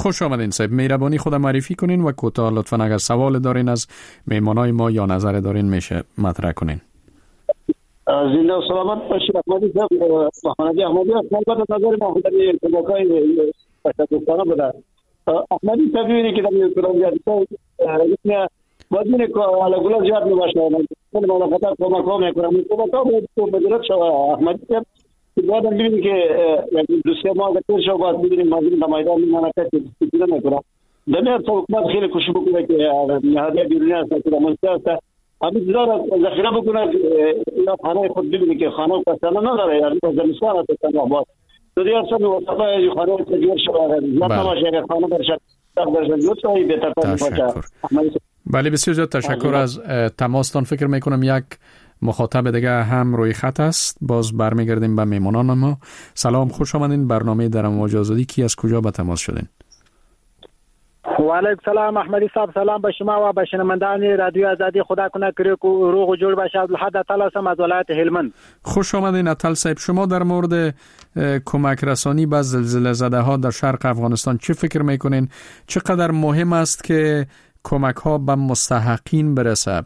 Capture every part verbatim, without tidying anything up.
خوش آمدین صاحب. مهربانی خود معرفی کنین و کوتاه لطفاً اگر سوال دارین از مهمانای ما یا نظر دارین میشه مطرح کنین. زنده و سلامت باشید. احمدی صاحب، محمدی احمدی البته نظر محمدی کمکای تشکرانه بوده. احمدی صاحب میگه که در پروژه اسمه بدون علاقه زیاد میباشه. من ملاقات کمک ها میکنم. کمک ها بود بدرت شو احمدی صاحب. بعد میبینیم که دو سه ماه گذشته شو بعد میبینیم مازین در میدان میمانه که استفاده میکنه. دنیا تو حکومت خیلی کوشش بکنه که نهادهای بیرونی هست که منطقه است. ابھی ذرا ذخیره بکنه یا خانه خود ببینه که خانه کسانه نداره، یعنی زمستان است که آباد تو دیگر سب وسطای خانه تجربه شده نه تماشا که خانه برشت درش جوتایی بهتر باشه. بله بسیار زیاد تشکر از تماستان. فکر میکنم یک مخاطب دیگه هم روی خط است. باز برمیگردیم به میمونان ما. سلام، خوش آمدین. برنامه در امواج آزادی. کی از کجا به تماس شدین؟ و علیکم سلام احمدی صاحب. سلام به شما و به شنوندگان رادیو آزادی. خدا کنه که روغ و جوړ باشه. عبدالحد اتل هستم از ولایت هلمند. خوش آمدین اتل صاحب. شما در مورد کمک رسانی به زلزله زده ها در شرق افغانستان چه فکر میکنین؟ چقدر مهم است که کمک ها به مستحقین برسه؟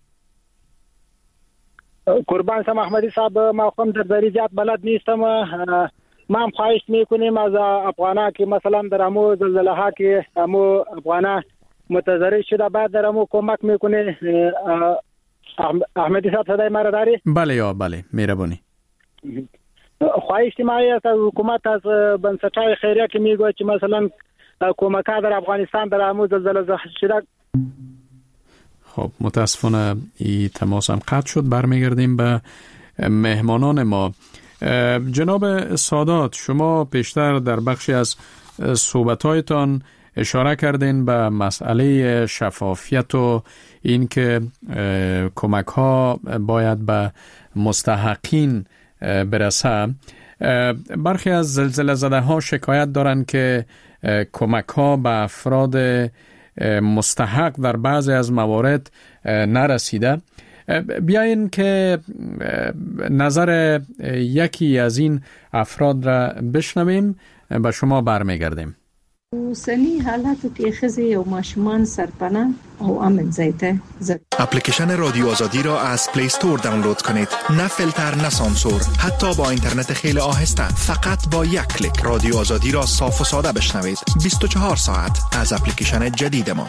قربان شم احمدی صاحب، ما خودم در ذریعات بلد نیستم. ما هم خواهش میکنیم از افغانا که مثلا در امو زلزله ها که امو افغانا متضرر شده بعد در امو کمک میکنه. احمدی صاحب صدای مرا داری؟ بله یا بله، مهربانی. خواهش ما است از حکومت از بنسټهای خیریه که میگه که مثلا کمک ها در افغانستان در امو زلزله شده. خب متاسفانه این تماس هم قطع شد. برمیگردیم به مهمانان ما. جناب سادات، شما پیشتر در بخشی از صحبت‌هایتان اشاره کردین به مسئله شفافیت و این که کمک‌ها باید به مستحقین برسه. برخی از زلزله زده ها شکایت دارند که کمک‌ها به افراد مستحق در بعضی از موارد نرسیده. بیاین که نظر یکی از این افراد را بشنویم. به شما برمیگردیم. اوسنی حالاتو کې ښځې او ماشومان سرپناه او امن ځای ته ځي. اپلیکیشن رادیو آزادی را از پلی استور دانلود کنید. نه فیلتر نه سانسور، حتی با اینترنت خیلی آهسته. فقط با یک کلیک رادیو آزادی را صاف و ساده بشنوید. بیست و چهار ساعت از اپلیکیشن جدید ما.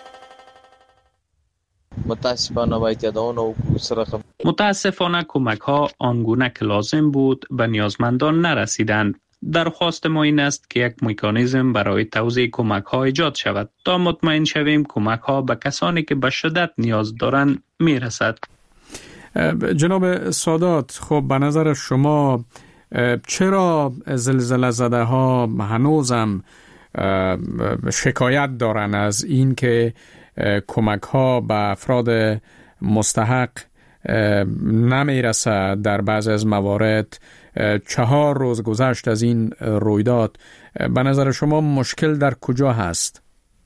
متاسفانه باید یادآور و سرخم متاسفانه کمک ها آنگونه که لازم بود به نیازمندان نرسیدند. درخواست ما این است که یک مکانیزم برای توزیع کمک ها ایجاد شود تا مطمئن شویم کمک ها به کسانی که به شدت نیاز دارند میرسد. جناب سادات، خب به نظر شما چرا زلزله زده ها هنوزم شکایت دارن از این که کمک ها به افراد مستحق نمیرسه؟ در بعضی از موارد چهار روز گذشت از این رویداد. به نظر شما مشکل در کجا هست؟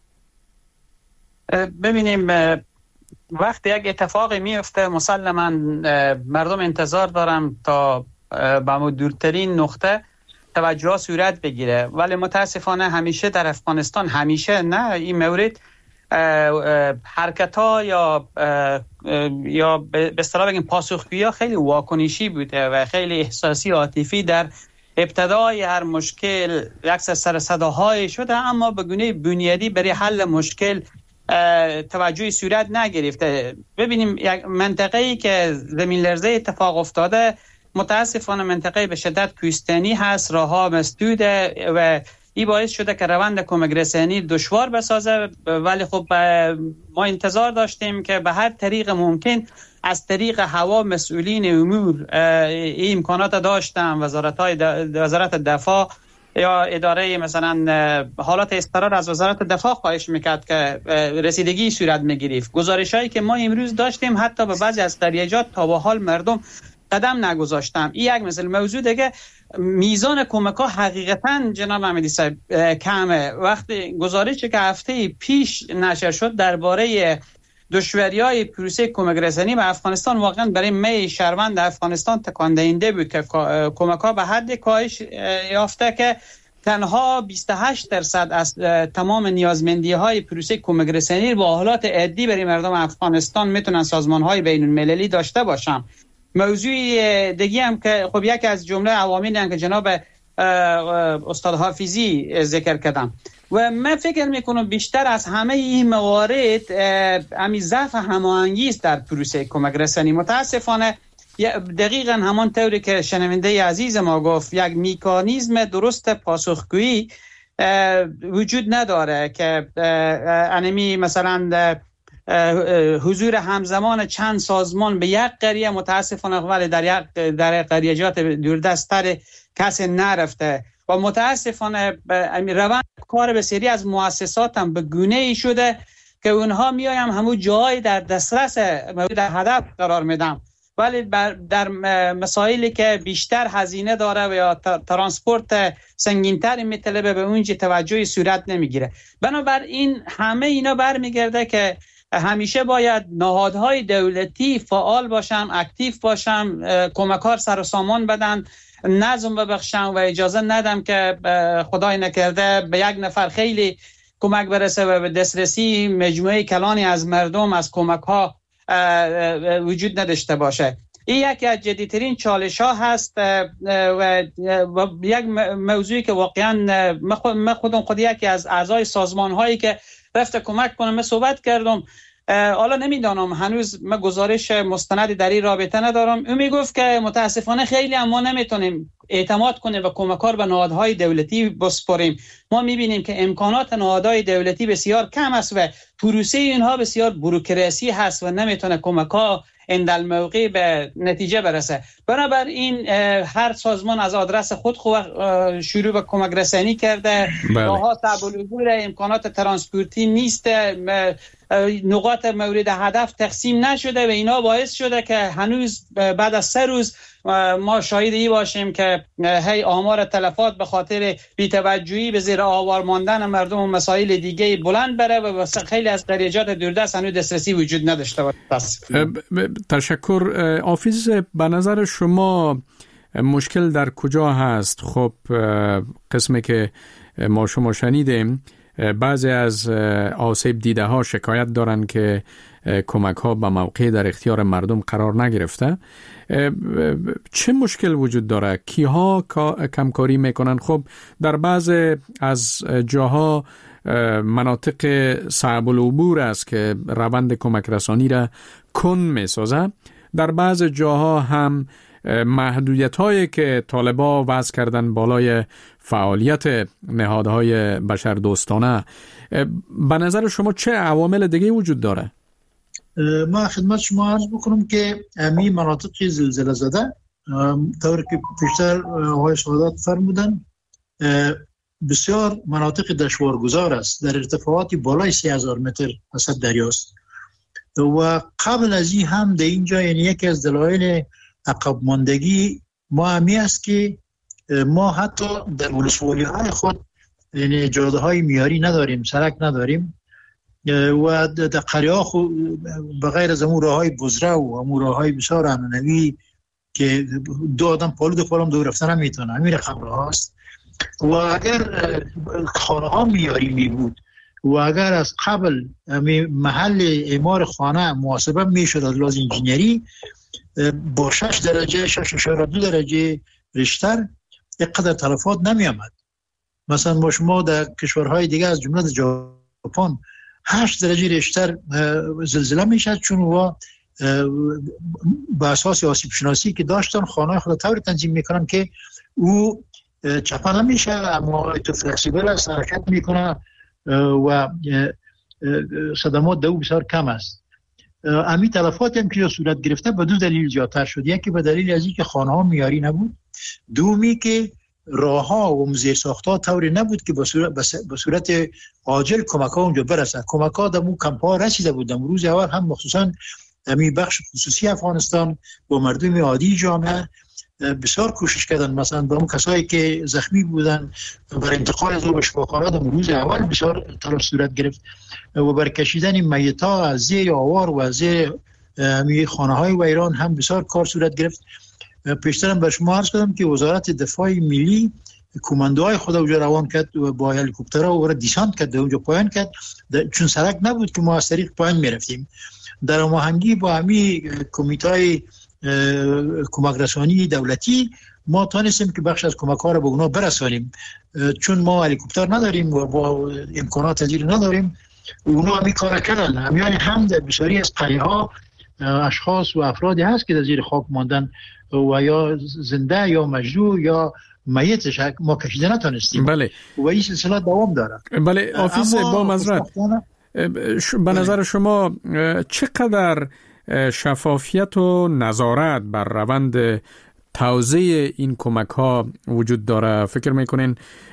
ببینیم وقتی یک اتفاقی میفته مسلماً مردم انتظار دارم تا به دورترین نقطه توجه صورت بگیره، ولی متاسفانه همیشه در افغانستان، همیشه نه این مورد، حرکت ها یا یا به اصطلاح بگیم پاسخگویی ها خیلی واکنشی بوده و خیلی احساسی عاطفی در ابتدای هر مشکل یک سر صداهای شده، اما به گونه بنیادی برای حل مشکل توجه صورت نگرفته. ببینیم یک منطقه‌ای که زمین لرزه اتفاق افتاده متاسفانه منطقه به شدت کوهستانی هست، راه‌ها مسدوده و این باعث شده که روند کمک رسانی دشوار بسازه، ولی خب ما انتظار داشتیم که به هر طریق ممکن از طریق هوا مسئولین امور این امکانات داشتن. وزارت‌های وزارت دفاع یا اداره مثلا حالات اضطرار از وزارت دفاع خواهش میکرد که رسیدگی صورت میگرفت. گزارش‌هایی که ما امروز داشتیم حتی به بعضی از دریاجات تا به حال مردم قدم نگذاشتم. این یک مثل موضوع دیگه، میزان کمک ها حقیقتا جناب احمدی صاحب کمه. وقتی گزارشی که هفته پیش نشر شد درباره دشواری‌های پروسه کمک رسانی به افغانستان واقعا برای می شهروند افغانستان تکان دهنده بود که کمک ها به حد کاهش یافته که تنها بیست و هشت درصد از تمام نیازمندی های پروسه کمک رسانی با حالات عادی برای مردم افغانستان میتونن سازمان های بین المللی داشته باشن. موضوع دیگه هم که خب یکی از جمله عواملی هم که جناب استاد حافظی ذکر کردم و من فکر میکنم بیشتر از همه این موارد امی ضعف هماهنگی است در پروسه کمک رسانی. متاسفانه دقیقاً همان طوری که شنونده عزیز ما گفت یک میکانیزم درست پاسخگویی وجود نداره که انمی مثلا حضور همزمان چند سازمان به یک قریه متاسفانه ولی در یک در قریه‌جات دوردست‌تر کسی نرفته و متاسفانه روند کار بسیاری از مؤسسات هم به گونه‌ای شده که اونها میایم همون جای در دسترس مورد هدف قرار میدن ولی در مسائلی که بیشتر هزینه داره و یا ترانسپورت سنگین‌تر میطلبه به اونجا توجهی صورت نمیگیره. بنابراین همه اینا برمیگرده که همیشه باید نهادهای دولتی فعال باشن، اکتیو باشن، کمکار سر و سامان بدن، نظم ببخشن و اجازه ندم که خدای نکرده به یک نفر خیلی کمک برسه و به دسترسی مجموعه کلانی از مردم از کمک ها وجود نداشته باشه. این یکی از جدیترین چالش ها هست و یک موضوعی که واقعا من خودم خود یکی از اعضای سازمان هایی که رفته کمک کنم من صحبت کردم. حالا نمیدانم هنوز من گزارش مستندی در این رابطه ندارم. اون میگفت که متاسفانه خیلی اما نمیتونیم اعتماد کنیم و کمکار به نهادهای دولتی بسپاریم. ما میبینیم که امکانات نهادهای دولتی بسیار کم است و پروسه اینها بسیار بوروکراسی هست و نمیتونه کمک‌ها اندل موقع به نتیجه برسه. بنابراین هر سازمان از آدرس خود شروع به کمک رسانی کرده. راه‌ها صعب العبور، امکانات ترانسپورتی نیست، نقاط مورد هدف تقسیم نشده و اینا باعث شده که هنوز بعد از سه روز ما شاهد ای باشیم که هی آمار تلفات به خاطر بی‌توجهی به زیر آوار ماندن مردم و مسائل دیگه بلند بره و خیلی از قریه‌جات دوردست هنوز دسترسی وجود نداشته باشه. تشکر. حافظ، به نظر شما مشکل در کجا هست؟ خب قسمی که ما شما شنیدیم بعضی از آسیب دیده ها شکایت دارن که کمک ها به موقع در اختیار مردم قرار نگرفته. چه مشکل وجود داره؟ کیها کمکاری میکنن؟ خب در بعض از جاها مناطق صعب العبور است که روند کمک رسانی را کند میسازه. در بعض جاها هم محدودیت هایی که طالبا وضع کردن بالای فعالیت نهادهای بشردوستانه، به نظر شما چه عوامل دیگه وجود داره؟ ما خدمت شما عرض بکنم که امی مناطق زلزله زده طور که پیشتر آقای شهادت فرمودن بسیار مناطق دشوارگذار است، در ارتفاعاتی بالای سه هزار متر وسط دریاست و قبل از این هم در اینجا یعنی یکی از دلایل عقب ماندگی ما همی است که ما حتی در ولسوالی های خود یعنی جاده های میاری نداریم، سرک نداریم و در قریه ها خود بغیر از امون راه های بزرگ و امون راه های بسیار عنعنوی که دو آدم پالو دو پالم دو رفتن هم میتونه همین رقم راه هست و اگر خانه ها میاری می بود و اگر از قبل محل اعمار خانه محاسبه میشد از لحاظ انجینری با شش درجه شش اشاره دو درجه ریشتر اینقدر تلفات نمی آمد. مثلا ما شما در کشورهای دیگه از جمله ژاپن هشت درجه ریشتر زلزله میشد چون و با اساس آسیب شناسی که داشتن خانه خود طوری تنظیم میکنن که او چپا نمیشه اما تو فلکسیبل است، حرکت میکنه و صدمات دو بسیار کم است. امی تلفاتی هم که صورت گرفته به دو دلیل زیادتر شد. یکی به دلیل از اینکه خانه ها میاری نبود، دومی که راه ها و زیر ساخت ها طوری نبود که به صورت, به صورت عاجل کمک ها اونجا برسه. کمک ها در اون کمپ ها رسیده بود. روز اول هم مخصوصا امی بخش خصوصی افغانستان با مردم عادی جامعه بسیار کوشش کردن، مثلا با اون کسایی که زخمی بودن برای انتقال از به شفاخانه در روز اول بسیار تلاش صورت گرفت و برای کشیدن میتا از زیر آوار و از زیر خانه های ویران هم بسیار کار صورت گرفت. پیشترم به شما عرض کردم که وزارت دفاع ملی کماندوهای خود اونجا روان کرد و با هلیکوپترها و دیسانت کرد اونجا پایان کرد، چون سرک نبود که ما از طریق پایان میرفتیم. در هماهنگی با همی کمیته کمک رسانی دولتی ما تانستیم که بخش از کمک ها را به اونا برسانیم، چون ما هلیکوپتر نداریم و با امکانات زیر نداریم. اونا همی کار کردن. همیان هم در بسیاری از قریه ها اشخاص و افرادی هست که در زیر خاک ماندن و یا زنده یا مجروح یا میتش ما کشیده نتونستیم. بله. و این سلسله دوام داره. بله آفیس با مزرعه، به نظر شما چقدر شفافیت و نظارت بر روند توزیع این کمک ها وجود داره؟ فکر میکنین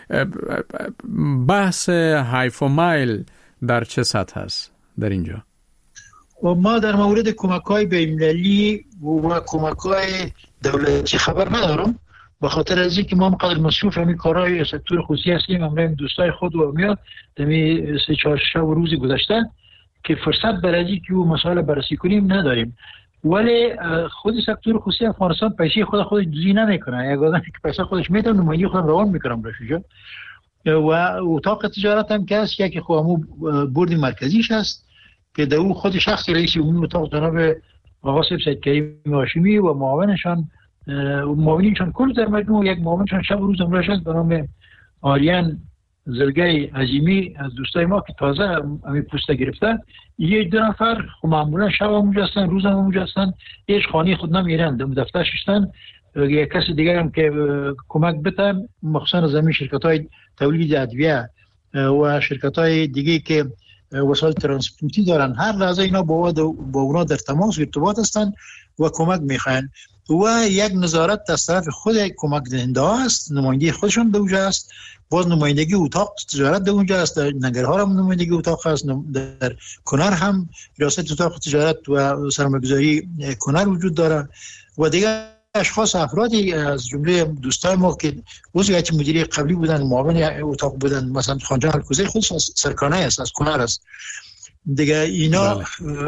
بحث هایفا مایل در چه سطح هست در اینجا؟ و ما در مورد کمک های بین‌المللی و کمک های دولتی خبر ندارم، به خاطر از اینکه ما مقدر مصروف همین کارهای سکتور خصوصی هستیم. همراه دوستای خود و میاد دمی سه چهار شب و روزی گذشته که فرصت برای اینکه اون مسائل بررسی کنیم نداریم. ولی خود سکتور خصوصی افغانستان پیسه خود خودش دوزی نمیکنه. یک آدمی که پیسه خودش میده نمایی خود روان میکنم برشوجا. و اتاق تجارت هم که هست که خودمو بورد مرکزیش هست که در او خود شخصی رئیس عمومی اتاق جناب آقا سید کریم هاشمی و معاونشان معاونینشان کل در مجموع یک معاونشان شب و روز امروز هست به نام آریان زلگی عظیمی از دوستای ما که تازه همین پوسته گرفتن. یک دو نفر خب معمولا شب هم اونجا هستن، روز هم اونجا هستن، هیچ خانه خود نمیرن، دفترش هستن. یک کسی دیگر هم که کمک بتن مخصوصا زمین شرکت های تولید ادویه و شرکت های دیگه که وسایل ترانسپورتی دارن، هر لحظه اینا با با اونا در تماس و ارتباط هستن و کمک میخوان و یک نظارت از طرف خود کمک دهنده است. نماینده خودشون در اونجا است، باز نمایندگی اتاق تجارت در اونجا است، در ننگرهار هم نمایندگی اتاق هست، در کنر هم ریاست اتاق تجارت و سرمایه‌گذاری کنر وجود داره و دیگر اشخاص افرادی از جمله دوستای ما که عضو هیئت مدیره قبلی بودن، معاون اتاق بودن، مثلا خانجان الکوزی خودش از سرکانه است، از کنر است دیگه. اینا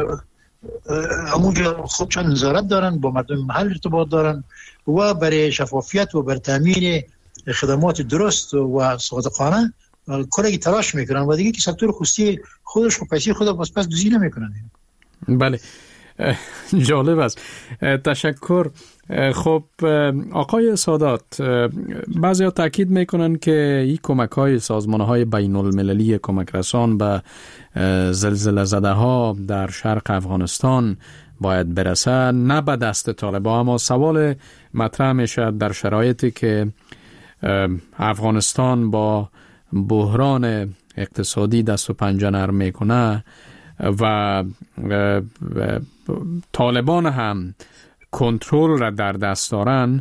همونجا خودشان نظارت دارن، با مردم محل ارتباط دارن و برای شفافیت و برای تامین خدمات درست و صادقانه کاری تلاش میکنن و دیگه که سکتور خصوصی خودش و پیسه خود بس پس دوزی نمیکنن. بله جالب است. تشکر. خب آقای سادات، بعضیا تاکید میکنن که این کمک های سازمان های بین المللی کمک رسان به زلزله زده ها در شرق افغانستان باید برسه، نه به دست طالبان. اما سوال مطرح میشه در شرایطی که افغانستان با بحران اقتصادی دست و پنجه نرم میکنه و طالبان هم کنترل را در دست دارن،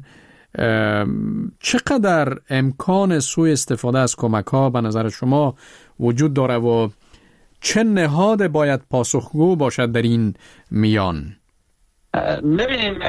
چقدر امکان سوء استفاده از کمک ها به نظر شما وجود داره و چه نهاد باید پاسخگو باشد در این میان؟ ببینیم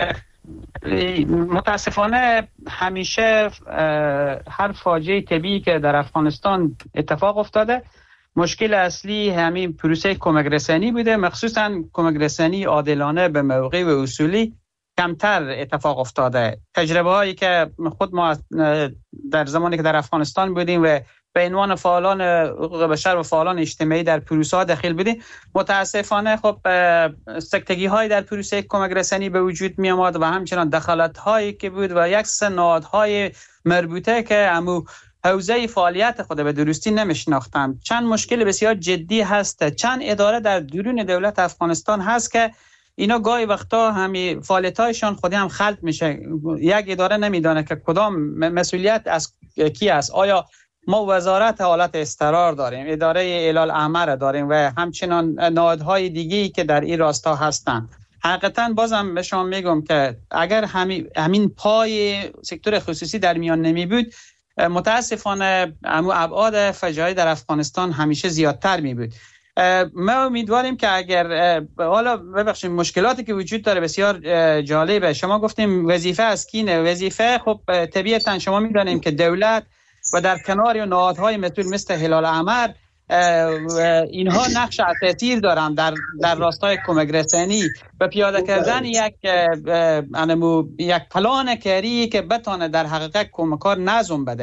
متاسفانه همیشه هر فاجعه طبیعی که در افغانستان اتفاق افتاده مشکل اصلی همین پروسه کمک رسانی بوده، مخصوصا کمک رسانی عادلانه به موقع و اصولی کمتر اتفاق افتاده. تجربه هایی که خود ما در زمانی که در افغانستان بودیم و به عنوان فعالان حقوق بشر و فعالان اجتماعی در پروسه ها داخل بودیم، متاسفانه خب سکتگی های در پروسه کمک رسانی به وجود می آمد و همچنان دخالت هایی که بود و یک سناد های مربوطه که امو حوزه فعالیت خود به درستی نمیشناختم. چند مشکل بسیار جدی هست، چند اداره در درون دولت افغانستان هست که اینا گاهی وقتا همی فعالیتایشان خودی هم خلط میشه. یک اداره نمیدانه که کدام مسئولیت از کی است. آیا ما وزارت حالت اضطرار داریم، اداره اعلال امر داریم و همچنان نهادهای دیگه‌ای که در این راستا هستند. حقیقتا بازم به شما میگم که اگر همین همین پای سکتور خصوصی در میان نمی بود، متاسفانه امو ابعاد فجایع در افغانستان همیشه زیادتر می بود. ما امیدواریم که اگر حالا ببخشید مشکلاتی که وجود داره بسیار جالبه. شما گفتیم وظیفه از کینه، وظیفه خب طبیعتا شما میدونیم که دولت و در کنار نهادهای مسئول مثل هلال احمر اینها نقش اساسی دارن در در راستای کمک رسانی و پیاده کردن یک انمو یک پلان کاری که بتونه در حقیقت کمکار نظم بده.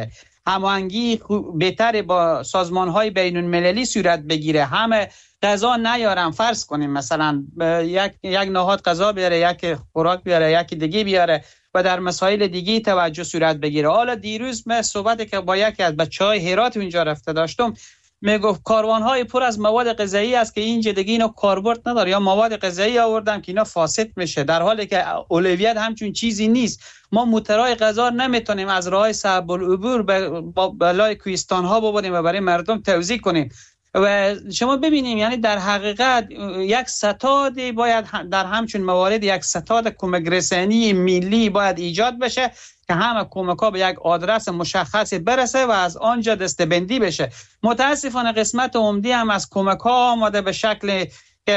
هماهنگی بهتر با سازمان‌های بین‌المللی صورت بگیره. همه غذا نیارن، فرض کنیم مثلا یک یک نهاد غذا بیاره، یک خوراک بیاره، یک دیگه بیاره و در مسائل دیگه توجه صورت بگیره. حالا دیروز من صحبتی که با یکی از بچهای هرات اونجا رفته داشتم، میگفت کاروان‌های پر از مواد غذایی است که اینجا دیگه اینا کاربرد نداره، یا مواد غذایی آوردن که اینا فاسد میشه، در حالی که اولویت همچون چیزی نیست. ما موترهای غذا نمیتونیم از راههای صعب العبور به بالای کوهستان‌ها ببریم و برای مردم توزیع کنیم. و شما ببینیم یعنی در حقیقت یک ستاد باید در همچون موارد یک ستاد کمک رسانی ملی باید ایجاد بشه که همه کمک‌ها به یک آدرس مشخصی برسه و از آنجا دسته‌بندی بشه. متاسفانه قسمت عمده هم از کمک‌ها آماده به شکل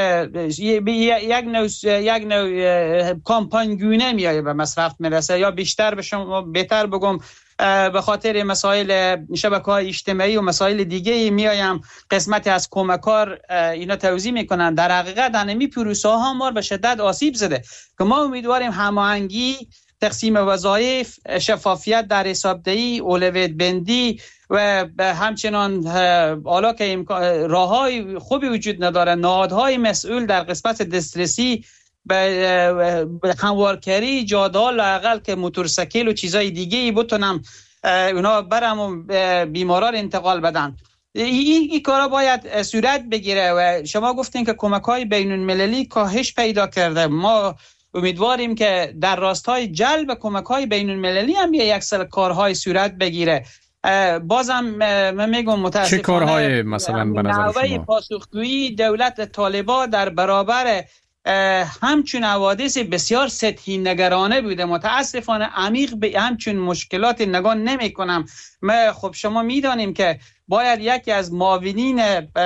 یک نوع یک نوع کامپانگونه میایه به مصرف میرسه، یا بیشتر به شما بهتر بگم به خاطر مسائل شبکه‌های اجتماعی و مسائل دیگه میایم قسمتی از کمکار اینا توزیع میکنن. در حقیقت انمی پروسه ها ما به شدت آسیب زده که ما امیدواریم هماهنگی، تقسیم وظایف، شفافیت در حسابدهی، اولویت بندی و همچنان حالا که راههای خوبی وجود نداره، نهادهای مسئول در قسمت دسترسی به هموارکری جادال لااقل که موتورسیکل و چیزای دیگه ای بتونم اونا برم و بیماران انتقال بدن. این این کارا باید صورت بگیره و شما گفتین که کمک‌های بین‌المللی کاهش پیدا کرده. ما امیدواریم که در راستای جلب کمک‌های بین‌المللی هم یک سری کارهای صورت بگیره. بازم من میگم متاسفانه چه کارهای مثلا به نظر شما؟ نوع پاسخگویی دولت طالبان در برابر همچون حوادث بسیار سطحی نگرانه بوده. متاسفانه عمیق به همچون مشکلات نگاه نمی کنم. ما خب شما میدانیم که باید یکی از معاونین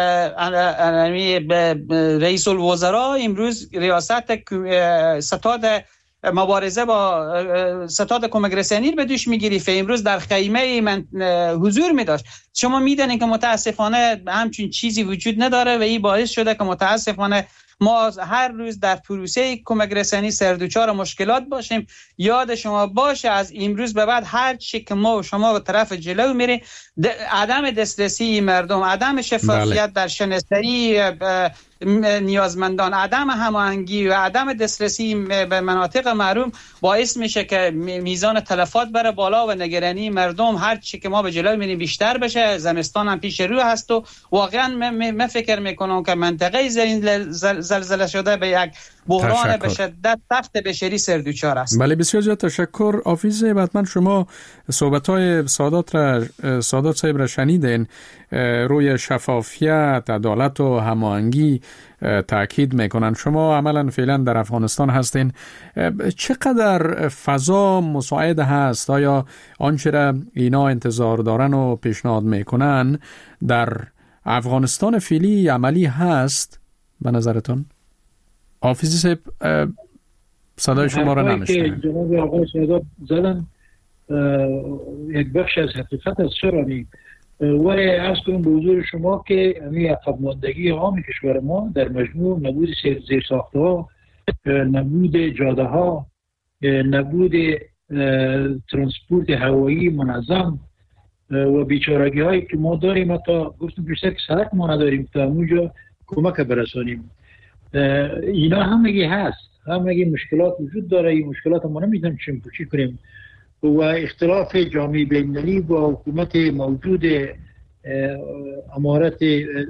رئیس الوزراء امروز ریاست ستاد مبارزه با ستاد کمک رسانی به دوش میگیری، امروز در خیمه من حضور می داشت. شما میدانید که متاسفانه همچون چیزی وجود نداره و این باعث شده که متاسفانه ما هر روز در پروسه کمک رسانی سردوچار مشکلات باشیم. یاد شما باشه از امروز به بعد هر چی که ما و شما به طرف جلو میریم، عدم دسترسی مردم، عدم شفافیت بله. در شناسایی نیازمندان، عدم هماهنگی و عدم دسترسی به مناطق محروم باعث میشه که میزان تلفات بره بالا و نگرانی مردم هر چی که ما به جلو میریم بیشتر بشه. زمستان هم پیش رو هست و واقعا من فکر میکنم که منطقه زمین زلزله شده به یک بحران به شدت سخت بشری سردوچار است. بله بسیار زیاد تشکر. حافظ بتمن، شما صحبت‌های سادات را سادات صاحب را شنیدین، روی شفافیت، عدالت و هماهنگی تاکید میکنن. شما عملا فعلا در افغانستان هستین، چقدر فضا مساعد هست؟ آیا آنچه را اینا انتظار دارن و پیشنهاد میکنن در افغانستان فعلی عملی هست به نظرتون؟ حافظی صاحب صدای شما را نمیشنویم. جناب آقای سادات زدن یک بخش از حقیقت از چرانی، ولی عرض کنم به حضور شما که همین عقب ماندگی عام کشور ما در مجموع نبود زیرساخته ها، نبود جاده ها، نبود ترانسپورت هوایی منظم و بیچارگی هایی که ما داریم، حتی گفتم بیشتر که سرک ما نداریم تا اونجا کمک برسانیم، اینا همگی هست. همگی مشکلات وجود داره. این مشکلات ما نمیدونیم چیم پوچی کنیم و اختلاف جامعه بین‌المللی با حکومت موجود امارت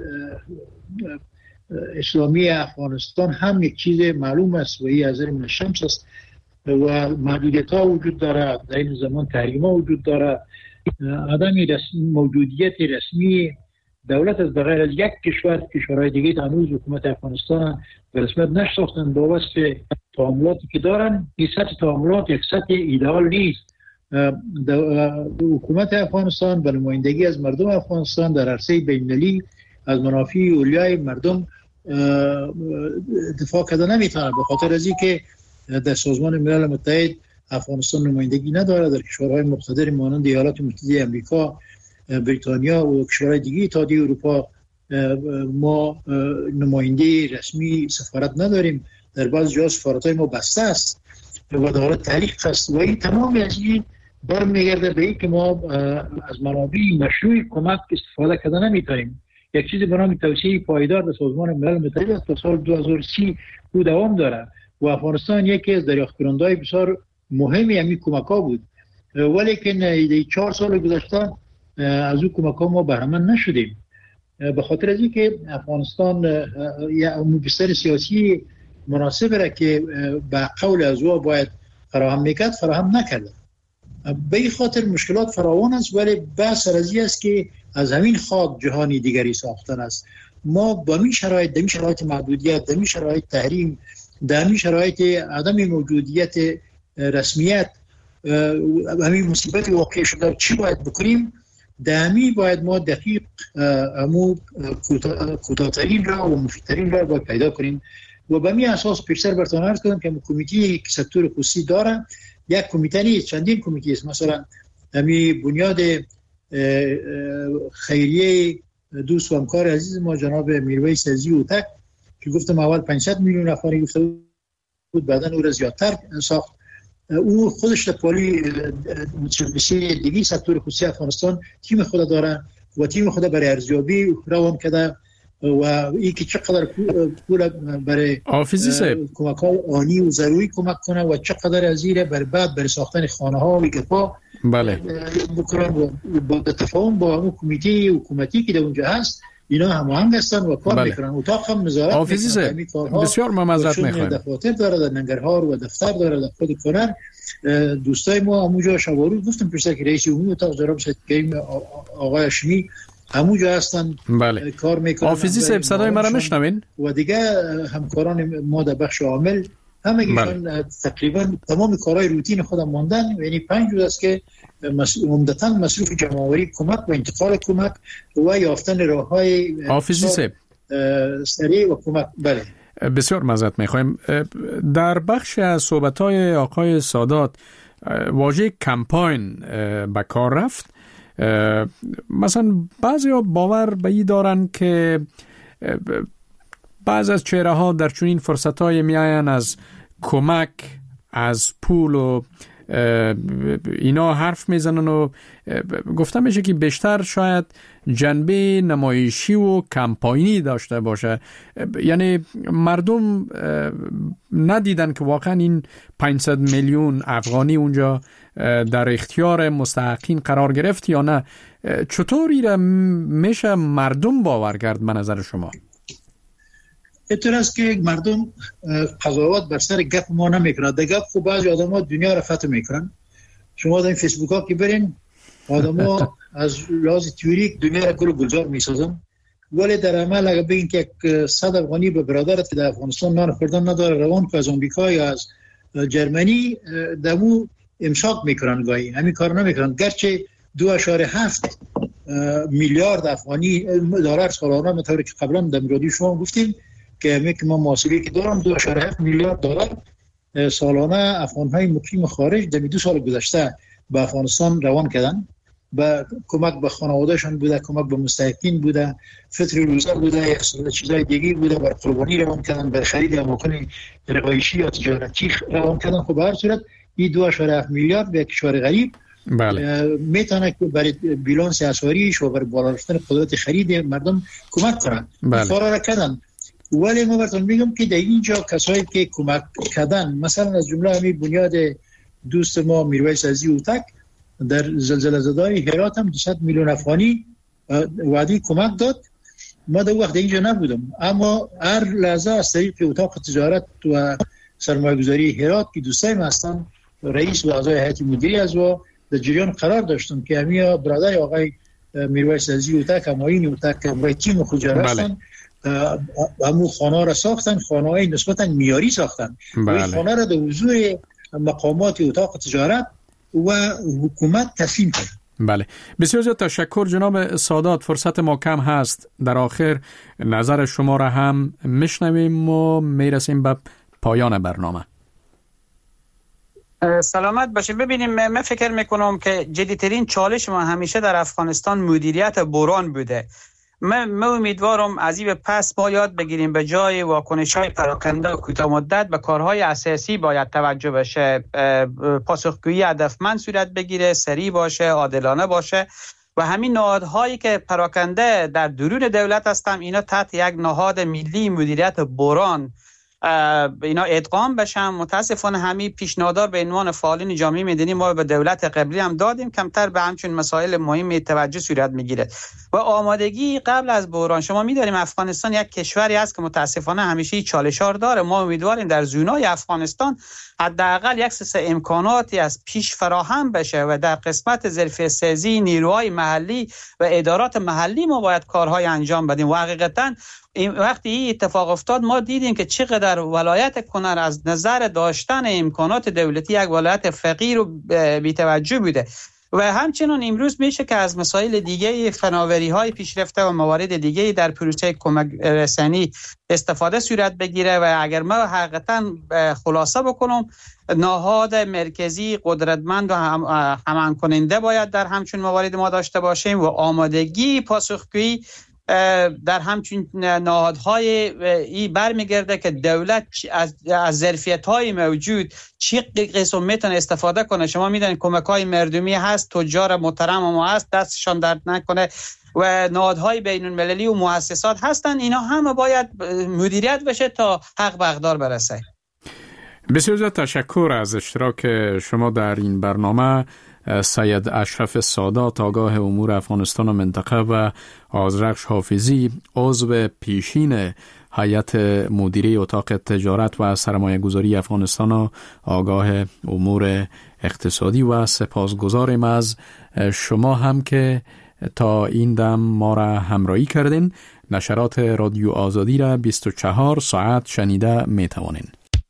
اسلامی افغانستان هم یک چیز معلوم است و این از من شمس است و محدودیت ها وجود داره. در این زمان تحریم ها وجود داره. عدم رسمی موجودیت رسمی دولت از بغیر از یک کشور کشورهای دیگه هنوز حکومت افغانستان به رسمیت نشناختن با واسه تعاملاتی که دارن. این سطح تعاملات یک سطح ایدئال نیست. حکومت افغانستان به نمایندگی از مردم افغانستان در عرصه بین‌المللی از منافع اولیای مردم دفاع کرده نمیتونه، به خاطر از اینکه در سازمان ملل متحد افغانستان نمایندگی نداره. در کشورهای مقتدر مانند ایالات متحده آمریکا، بریتانیا و کشورهای دیگه اتحادیه اروپا ما نماینده رسمی سفارت نداریم. در بعضی جاها سفارت‌های ما بسته است و داره تعلیق است و این تمام از این برمیگرده به این که ما از منابع مشروع کمک استفاده کردن نمیتونیم. یک چیزی به نام توسعه پایدار به سازمان ملل متحد است تا سال دو هزار و سی او دوام داره و افغانستان یکی از دریافت کننده‌های بسیار مهمی همین کمک‌ها بود، ولی که چهار سال گذشته از او کمک‌ها ما بهره مند نشدیم به خاطر از اینکه افغانستان یا بستر سیاسی مناسب را که به قول از او باید فراهم میکرد فراهم نکرده. به این خاطر مشکلات فراوان است، ولی بحث رضی است که از همین خاک جهانی دیگری ساختن است. ما با این شرایط، در این شرایط محدودیت، در این شرایط تحریم، در این شرایط عدم موجودیت رسمیت، همین مصیبت واقع شده چی باید بکنیم؟ دمی باید ما دقیق امو کوتاه‌ترین را و مفیدترین را باید پیدا کنیم و به می اساس پیشتر براتون عرض کردم که کمیته که سکتور خصوصی داره، یک کمیته نیست، چندین کمیته است. مثلا همین بنیاد خیریه دوست و همکار عزیز ما جناب میرویس عزیزی اوتک که گفتم اول پانصد میلیون افغانی گفته بود، بعداً او را زیادتر ساخت. او خودش پالی متشبثی دیگی سکتور خصوصی افغانستان تیم خود داره و تیم خود برای ارزیابی روان کرده و این که چقدر پول برای کمک‌های آنی و ضروری کمک کنه و چقدر از این برای بعد برای ساختن خانه‌ها و گپا بله بکنن و با تفاهم با همون کمیته حکومتی که در اونجا هست اینا هماهنگ هستن و کار بله. میکنن. اتاق هم نظارت میکنن. بسیار معذرت میخوایم. دفاتر داره، در ننگرهار و دفتر داره، در خود کنر. دوستای ما همونجا شوارو گفتم پیشتر که رئیس عمومی اتاق جناب سید کریم آقای هاشمی همونجا هستن بله. کار میکنن. حافظی صاحب صدای ما را میشنوین؟ و دیگه همکاران ما در بخش عامل همگیشون بله. تقریبا تمام کارهای روتین خودم ماندن. یعنی پنج روز است که عمدتاً مصروف جمع‌آوری کمک و انتقال کمک و یافتن راه‌های حافظی صاحب سریع و کمک. بله بسیار معذرت می‌خوایم. در بخش از صحبت‌های آقای سادات واژه کمپاین به کار رفت. مثلا بعضی‌ها باور به این دارن که بعض از چهره‌ها در چنین فرصت‌های میآیند از کمک، از پول و اینا حرف میزنن و گفتم میشه که بیشتر شاید جنبه نمایشی و کمپاینی داشته باشه. یعنی مردم ندیدن که واقعا این پانصد میلیون افغانی اونجا در اختیار مستحقین قرار گرفت یا نه. چطوری را میشه مردم باور کرد به نظر شما؟ اینطور است که مردم قضاوت بر سر گپ ما نمیکنن. در گپ خب بعضی آدم ها دنیا را فتح میکنن. شما در این فیسبوک ها که برین آدم ها از لحاظ تیوریک دنیا را گل و گلزار میسازن، ولی در عمل اگر بگین که صد افغانی به برادرت که در افغانستان نان خوردن نداره روان که از امریکا یا از جرمنی دمو امساک میکنن، گاهی همین کار نمیکنن. گرچه دو اشاره هفت میلیارد افغانی دلار سالانه مطابق که قبلا در رادیو شما گفتیم که همه که ما محاسبه که دارم دو اشاره هفت میلیارد دلار سالانه افغان‌های مقیم خارج در دو سال گذشته به افغانستان روان کردن. با کمک به خانوادهشان بوده، کمک به مستحقین بوده، فطر روزه بوده، یک سری چیزای دیگه بوده، بر قربانی روان کردن، بر خرید اماکن رهایشی یا تجارتی روان کردن. خب به هر صورت این دو اشاره هفت میلیارد به کشور غریب بله میتونه که برای بیلانس اسعاریش و برای بالا رفتن قدرت خرید مردم کمک کنن. بله. کارا را کردن. ولی ما براتون میگم که در اینجا کسایی که کمک کردن، مثلا از جمله همین بنیاد دوست ما میرویس عزیزی اوتک در زلزله زده‌های هرات هم دویست میلیون افغانی وعده کمک داد. ما در وقت اینجا نبودم، اما هر لحظه از طریق اتاق تجارت و سرمایه‌گذاری هرات که دوستای ما هستن، رئیس و اعضای هیئت مدیره از و در جریان قرار داشتن که همین برادر آقای میرویس عزیزی اوتک همایین اوتک و تیم خود هستن. همون خانه را ساختن، خانه های نسبتا میاری ساختن. بله. خانه را در حضور مقامات اتاق تجارت و حکومت تسلیم کرد. بله بسیار زیاد تشکر جناب سادات. فرصت ما کم هست، در آخر نظر شما را هم میشنویم و میرسیم به پایان برنامه. سلامت باشید. ببینیم من فکر میکنم که جدیترین چالش ما همیشه در افغانستان مدیریت بحران بوده. من, من امیدوارم از این به پس ما یاد بگیریم به جای واکنش‌های پراکنده و کوتاه مدت به کارهای اساسی باید توجه بشه. پاسخگویی هدفمند صورت بگیره، سریع باشه، عادلانه باشه و همین نهادهایی که پراکنده در درون دولت هستن اینا تحت یک نهاد ملی مدیریت بحران اینا ادغام بشن. متاسفانه همین پیشنهادات به عنوان فعالین جامعه مدنی ما به دولت قبلی هم دادیم، کمتر به همچین مسائل مهم توجه صورت میگیره. و آمادگی قبل از بحران، شما میدونیم افغانستان یک کشوری است که متاسفانه همیشه چالشار داره. ما امیدواریم در زونای افغانستان حداقل یک سلسله امکاناتی از پیش فراهم بشه و در قسمت ظرفیت سازی نیروهای محلی و ادارات محلی ما باید کارهای انجام بدیم. و حقیقتاً این وقتی این اتفاق افتاد ما دیدیم که چقدر ولایت کنر از نظر داشتن امکانات دولتی یک ولایت فقیر و بی‌توجه بوده. و همچنین امروز میشه که از مسائل دیگه فناوری‌های پیشرفته و موارد دیگه در پروسه کمک رسانی استفاده صورت بگیره. و اگر ما حقیقتاً خلاصه بکنم، نهاد مرکزی قدرتمند و هم همان کننده باید در همچون موارد ما داشته باشیم و آمادگی پاسخگویی در همچون نهادهای ای برمیگرده که دولت از از ظرفیت‌های موجود چی قسم میتونه استفاده کنه. شما میدونید کمک‌های مردمی هست، تجار محترم ما هست، دستشان درد نکنه و نهادهای بین‌المللی و مؤسسات هستن، اینا همه باید مدیریت بشه تا حق به اقدار برسه. بسیار زیاد تشکر از اشتراک شما در این برنامه. سید اشرف سادات، آگاه امور افغانستان و منطقه، و آذرخش حافظی، عضو پیشین هیئت مدیره اتاق تجارت و سرمایه گذاری افغانستان و آگاه امور اقتصادی. و سپاسگزاریم از شما هم که تا این دم ما را همراهی کردین. نشرات رادیو آزادی را بیست و چهار ساعت شنیده می توانین.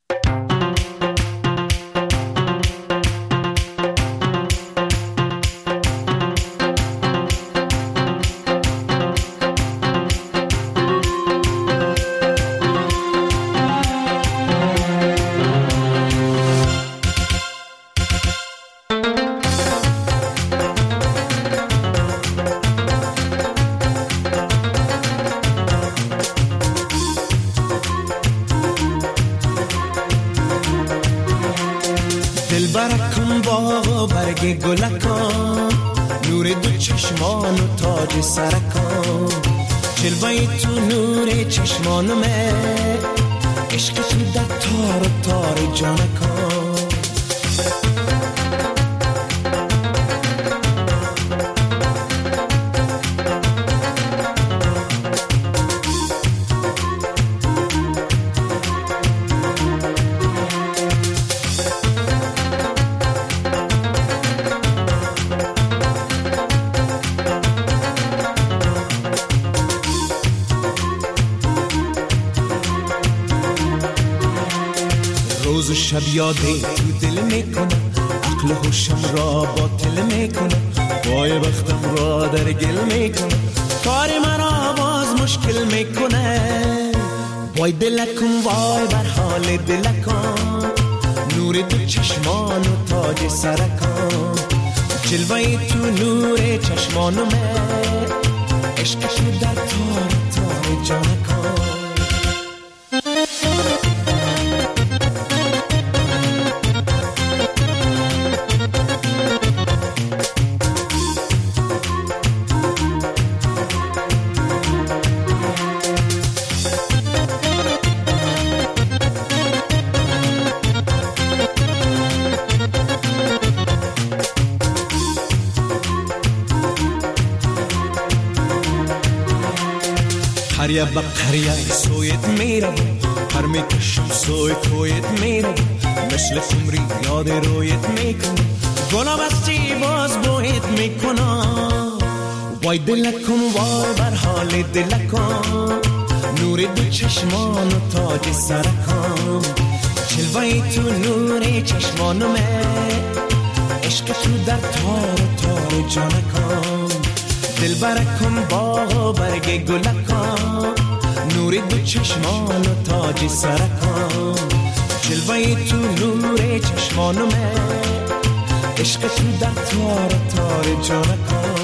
گلکان نور دو چشمان و تاج سرکان، جلوه تو نور چشمانمه، عشق تو در تار و تار جانکان. روز و شب یاده تو دل میکنم، عقل و هوشم را باطل میکنم، وای بختم را در گل میکنم، کار مرا باز مشکل میکنه. وای دلکم وای بر حال دلکم، نور دو چشمان و تاج سرکم، جلوه تو نور چشمانمه، عشق تو در تار تار جانکم. قریه با قریه سویت میرم، پر میکشم سوی کویت میرم، مثل خمری یاد رویت میکنم، گلا بستی باز بویت میکنم. وای دلکم وای بر حال دلکم، نور دو چشمان و تاج سرکم، جلوه تو نور چشمانمه، عشق تو در تار و تار جانکم. دل برکم باغ و برگ گلکم، نور دو چشمان و تاج سرکم، جلوه تو نور چشمانمه، عشق تو در تار تار جانکم.